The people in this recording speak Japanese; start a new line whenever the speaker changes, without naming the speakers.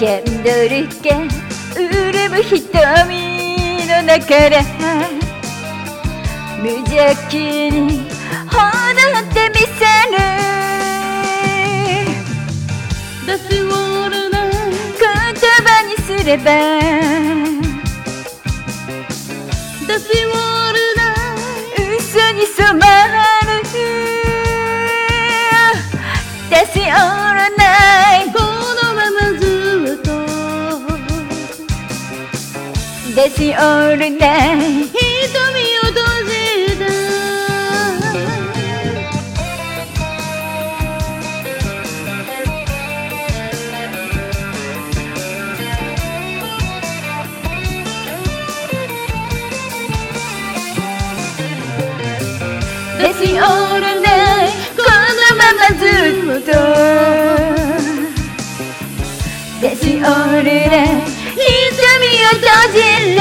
キャンドルが潤む瞳の中で無邪気に踊ってみせる。
出し終わらない
言葉にすれば
出し終わらない
嘘に染まる。出し終わらない
このままずっと
出し終わらない
瞳を閉じた
出し終わらないこのままずっと出し終わらない瞳を閉じる。